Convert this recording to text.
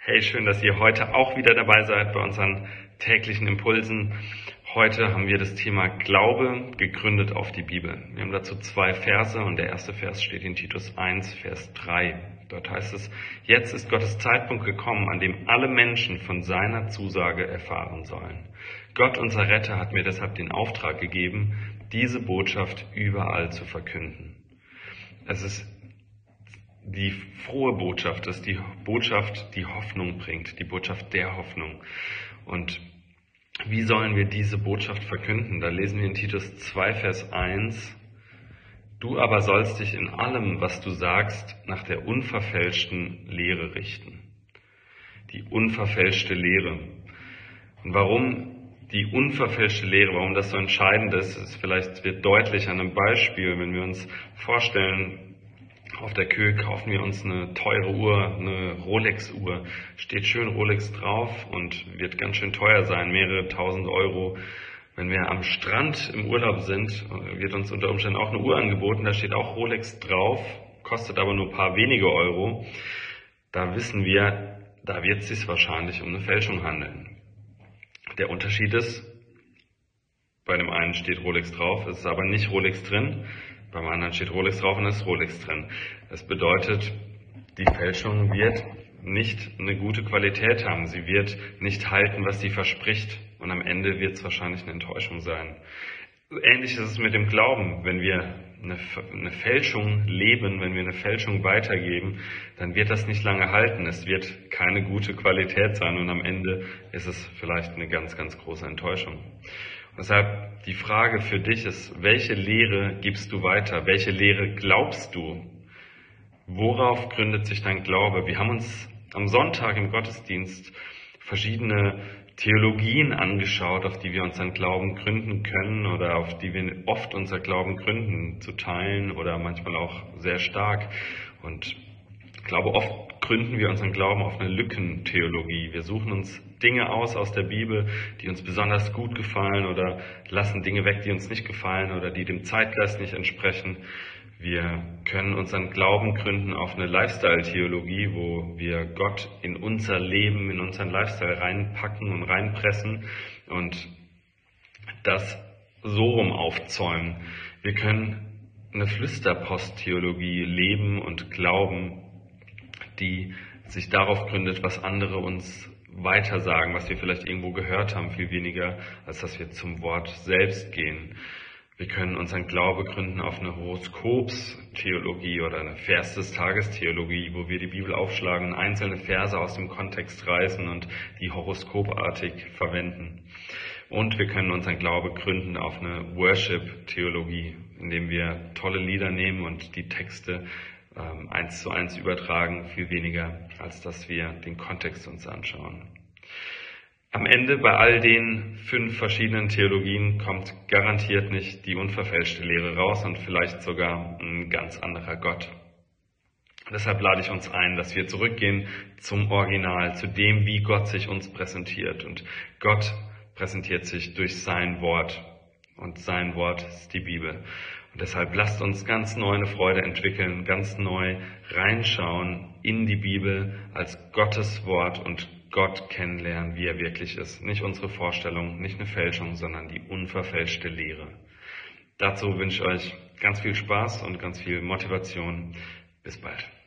Hey, schön, dass ihr heute auch wieder dabei seid bei unseren täglichen Impulsen. Heute haben wir das Thema Glaube gegründet auf die Bibel. Wir haben dazu 2 Verse und der erste Vers steht in Titus 1, Vers 3. Dort heißt es: Jetzt ist Gottes Zeitpunkt gekommen, an dem alle Menschen von seiner Zusage erfahren sollen. Gott, unser Retter, hat mir deshalb den Auftrag gegeben, diese Botschaft überall zu verkünden. Es ist die frohe Botschaft, ist die Botschaft, die Hoffnung bringt, die Botschaft der Hoffnung. Und wie sollen wir diese Botschaft verkünden? Da lesen wir in Titus 2, Vers 1: Du aber sollst dich in allem, was du sagst, nach der unverfälschten Lehre richten. Die unverfälschte Lehre. Und warum die unverfälschte Lehre, warum das so entscheidend ist, vielleicht wird deutlich an einem Beispiel, wenn wir uns vorstellen, auf der Kühe kaufen wir uns eine teure Uhr, eine Rolex-Uhr. Steht schön Rolex drauf und wird ganz schön teuer sein, mehrere tausend Euro. Wenn wir am Strand im Urlaub sind, wird uns unter Umständen auch eine Uhr angeboten, da steht auch Rolex drauf, kostet aber nur ein paar wenige Euro. Da wissen wir, da wird es sich wahrscheinlich um eine Fälschung handeln. Der Unterschied ist, bei dem einen steht Rolex drauf, es ist aber nicht Rolex drin. Beim anderen steht Rolex drauf und es ist Rolex drin. Das bedeutet, die Fälschung wird nicht eine gute Qualität haben. Sie wird nicht halten, was sie verspricht. Und am Ende wird es wahrscheinlich eine Enttäuschung sein. Ähnlich ist es mit dem Glauben. Wenn wir eine Fälschung leben, wenn wir eine Fälschung weitergeben, dann wird das nicht lange halten. Es wird keine gute Qualität sein und am Ende ist es vielleicht eine ganz, ganz große Enttäuschung. Deshalb die Frage für dich ist: Welche Lehre gibst du weiter? Welche Lehre glaubst du? Worauf gründet sich dein Glaube? Wir haben uns am Sonntag im Gottesdienst verschiedene Theologien angeschaut, auf die wir unseren Glauben gründen können oder auf die wir oft unser Glauben gründen, zu teilen oder manchmal auch sehr stark. Und ich glaube, oft gründen wir unseren Glauben auf eine Lückentheologie. Wir suchen uns Dinge aus der Bibel, die uns besonders gut gefallen oder lassen Dinge weg, die uns nicht gefallen oder die dem Zeitgeist nicht entsprechen. Wir können unseren Glauben gründen auf eine Lifestyle-Theologie, wo wir Gott in unser Leben, in unseren Lifestyle reinpacken und reinpressen und das so rum aufzäumen. Wir können eine Flüsterpost-Theologie leben und glauben, die sich darauf gründet, was andere uns weitersagen, was wir vielleicht irgendwo gehört haben, viel weniger, als dass wir zum Wort selbst gehen. Wir können unseren Glaube gründen auf eine Horoskopstheologie oder eine Vers des Tages-Theologie, wo wir die Bibel aufschlagen, einzelne Verse aus dem Kontext reißen und die horoskopartig verwenden. Und wir können unseren Glaube gründen auf eine Worship-Theologie, indem wir tolle Lieder nehmen und die Texte 1:1 übertragen, viel weniger, als dass wir den Kontext uns anschauen. Am Ende bei all den 5 verschiedenen Theologien kommt garantiert nicht die unverfälschte Lehre raus und vielleicht sogar ein ganz anderer Gott. Deshalb lade ich uns ein, dass wir zurückgehen zum Original, zu dem, wie Gott sich uns präsentiert. Und Gott präsentiert sich durch sein Wort. Und sein Wort ist die Bibel. Und deshalb lasst uns ganz neu eine Freude entwickeln, ganz neu reinschauen in die Bibel als Gottes Wort und Gott kennenlernen, wie er wirklich ist. Nicht unsere Vorstellung, nicht eine Fälschung, sondern die unverfälschte Lehre. Dazu wünsche ich euch ganz viel Spaß und ganz viel Motivation. Bis bald.